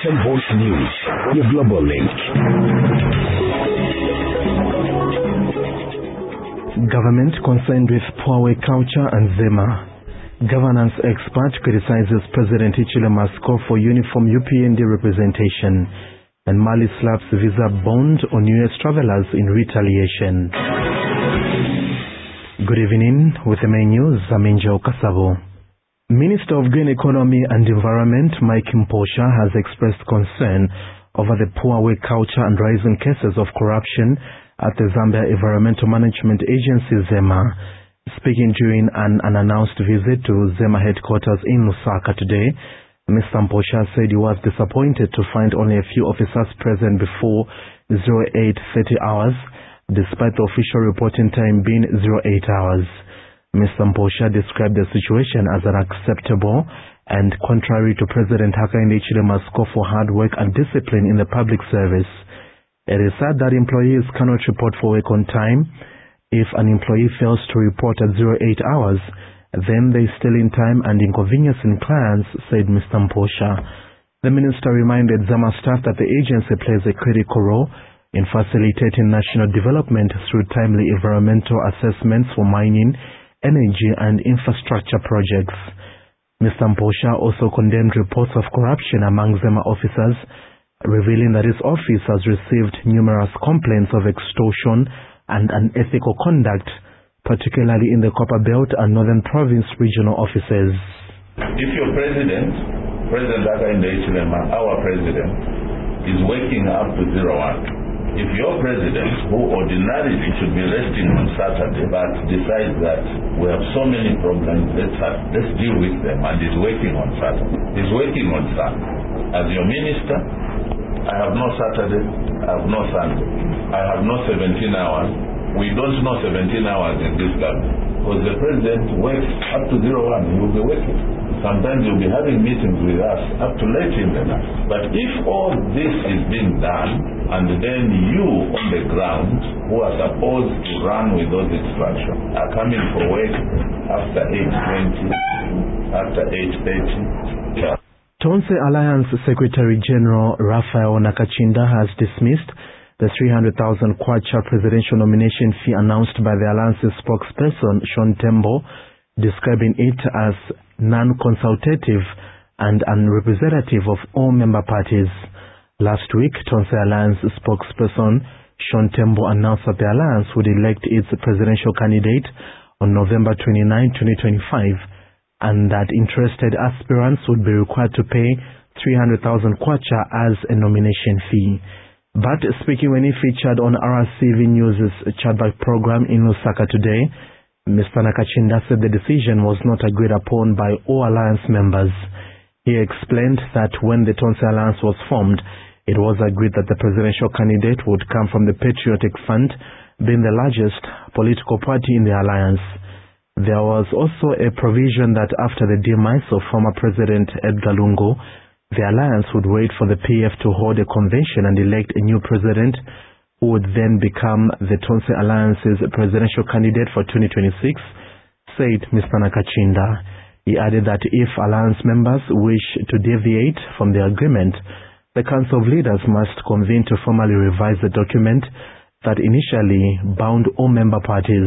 Voice News, your global link. Government concerned with Puawe culture and Zema. Governance expert criticizes President Hichilema's call for uniform UPND representation, and Mali slaps visa bond on US travelers in retaliation. Good evening. With the main news, I'm Angel Kasavo. Minister of Green Economy and Environment Mike Mposha has expressed concern over the Puawe culture and rising cases of corruption at the Zambia Environmental Management Agency Zema. Speaking during an unannounced visit to Zema headquarters in Lusaka today, Mr. Mposha said he was disappointed to find only a few officers present before 08:30 hours, despite the official reporting time being 08 hours. Mr. Mposha described the situation as unacceptable and contrary to President Hakainde Hichilema's call for hard work and discipline in the public service. It is said that employees cannot report for work on time. If an employee fails to report at 08 hours, then they steal in time and inconveniencing clients, said Mr. Mposha. The minister reminded Zama staff that the agency plays a critical role in facilitating national development through timely environmental assessments for mining, energy and infrastructure projects. Mr. Mposha also condemned reports of corruption among Zema officers, revealing that his office has received numerous complaints of extortion and unethical conduct, particularly in the Copper Belt and Northern Province regional offices. If your President Hakainde Hichilema, our President, is waking up to 01, if your President, who ordinarily should be resting on Saturday, but decides that we have so many problems, let's deal with them, and is working on Saturday, is working on Sunday. As your minister, I have no Saturday, I have no Sunday, I have no 17 hours. We don't know 17 hours in this government, because the President works up to 01, he will be working. Sometimes you'll be having meetings with us up to late in the night. But if all this is being done, and then you on the ground, who are supposed to run with those instructions, are coming for work after 8:20, after 8:30. Yeah. Tonse Alliance Secretary General Raphael Nakachinda has dismissed the 300,000 kwacha presidential nomination fee announced by the Alliance's spokesperson Sean Tembo, describing it as non-consultative and unrepresentative of all member parties. Last week, Tonse Alliance spokesperson Sean Tembo announced that the Alliance would elect its presidential candidate on November 29, 2025, and that interested aspirants would be required to pay 300,000 kwacha as a nomination fee. But speaking when he featured on RCV News' chatback program in Lusaka today, Mr. Nakachinda said the decision was not agreed upon by all Alliance members. He explained that when the Tonse Alliance was formed, it was agreed that the presidential candidate would come from the Patriotic Front, being the largest political party in the Alliance. There was also a provision that after the demise of former President Edgar Lungu, the Alliance would wait for the PF to hold a convention and elect a new president, who would then become the Tonse Alliance's presidential candidate for 2026, said Mr. Nakachinda. He added that if Alliance members wish to deviate from the agreement, the Council of Leaders must convene to formally revise the document that initially bound all member parties.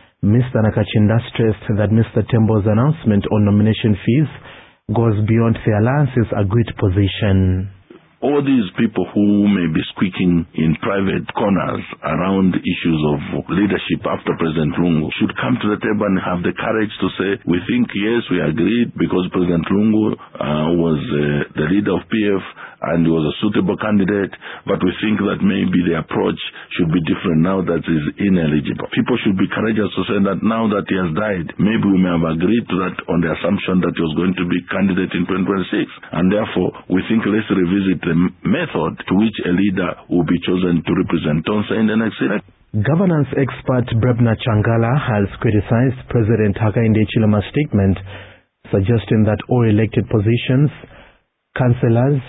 Mr. Nakachinda stressed that Mr. Tembo's announcement on nomination fees goes beyond the Alliance's agreed position. All these people who may be squeaking in private corners around issues of leadership after President Lungu should come to the table and have the courage to say, we think, yes, we agreed because President Lungu was the leader of PF and he was a suitable candidate, but we think that maybe the approach should be different now that he's ineligible. People should be courageous to say that now that he has died, maybe we may have agreed to that on the assumption that he was going to be candidate in 2026. And therefore, we think let's revisit the method to which a leader will be chosen to represent Tonse in the next election. Governance expert Brebna Changala has criticized President Hakainde Hichilema's statement suggesting that all elected positions, councillors,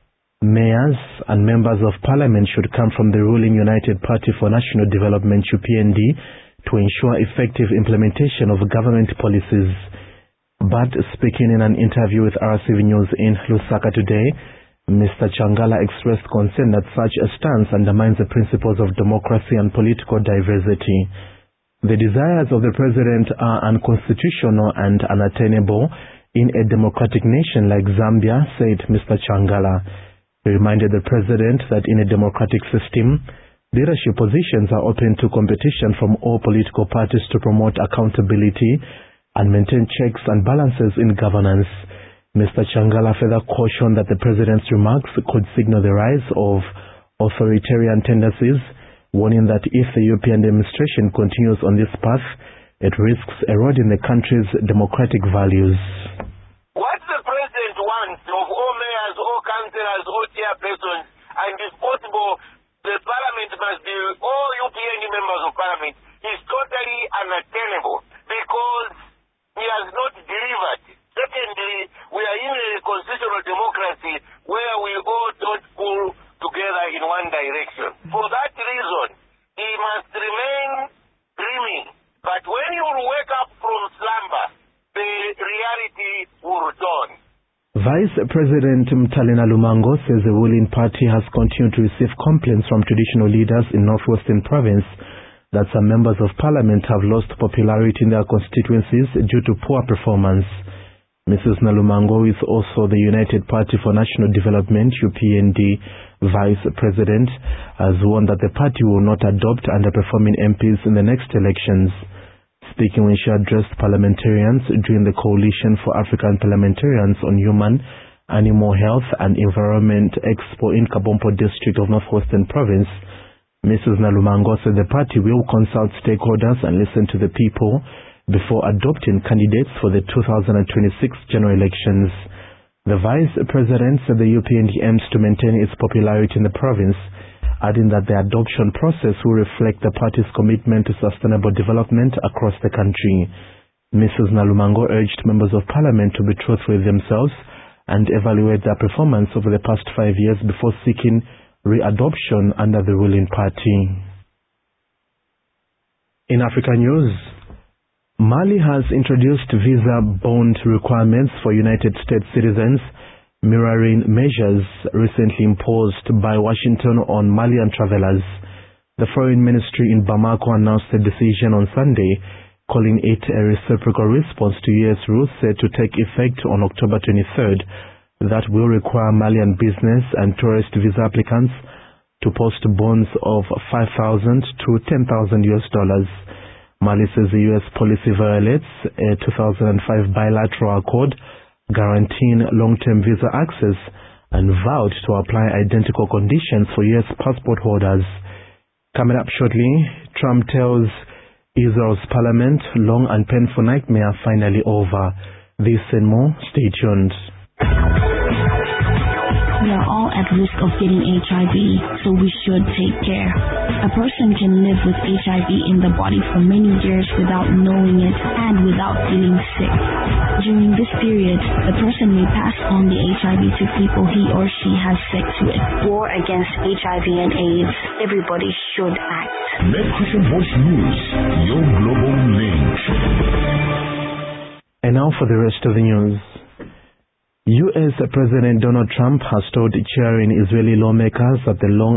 mayors and members of parliament should come from the ruling United Party for National Development UPND to ensure effective implementation of government policies. But speaking in an interview with RCV News in Lusaka today, Mr. Changala expressed concern that such a stance undermines the principles of democracy and political diversity. The desires of the president are unconstitutional and unattainable in a democratic nation like Zambia, said Mr. Changala. He reminded the president that in a democratic system, leadership positions are open to competition from all political parties to promote accountability and maintain checks and balances in governance. Mr. Changala further cautioned that the president's remarks could signal the rise of authoritarian tendencies, warning that if the European demonstration continues on this path, it risks eroding the country's democratic values. What the president wants of all mayors, all councillors, all chairpersons, and if possible, the parliament must be all UPND members of parliament, is totally unattainable because he has not delivered. Secondly, we are in a constitutional democracy where we all don't pull together in one direction. For that reason, he must remain dreaming. But when you wake up from slumber, the reality will dawn. Vice President Mtalina Lumango says the ruling party has continued to receive complaints from traditional leaders in Northwestern Province that some members of parliament have lost popularity in their constituencies due to poor performance. Mrs. Nalumango is also the United Party for National Development (UPND) Vice President, has warned that the party will not adopt underperforming MPs in the next elections. Speaking when she addressed parliamentarians during the Coalition for African Parliamentarians on Human, Animal Health and Environment Expo in Kabompo District of Northwestern Province, Mrs. Nalumango said the party will consult stakeholders and listen to the people before adopting candidates for the 2026 general elections. The Vice President said the UPND aims to maintain its popularity in the province, adding that the adoption process will reflect the party's commitment to sustainable development across the country. Mrs. Nalumango urged members of parliament to be truthful with themselves and evaluate their performance over the past 5 years before seeking re-adoption under the ruling party. In Africa news, Mali has introduced visa bond requirements for United States citizens, mirroring measures recently imposed by Washington on Malian travelers. The Foreign Ministry in Bamako announced a decision on Sunday, calling it a reciprocal response to U.S. rules set to take effect on October 23rd that will require Malian business and tourist visa applicants to post bonds of $5,000 to $10,000. Mali says the U.S. policy violates a 2005 bilateral accord guaranteeing long-term visa access and vowed to apply identical conditions for U.S. passport holders. Coming up shortly, Trump tells Israel's parliament long and painful nightmare finally over. This and more, stay tuned. We are all at risk of getting HIV, so we should take care. A person can live with HIV in the body for many years without knowing it and without feeling sick. During this period, the person may pass on the HIV to people he or she has sex with. War against HIV and AIDS. Everybody should act. Met Christian Voice News, your global link. And now for the rest of the news. U.S. President Donald Trump has told cheering Israeli lawmakers that the long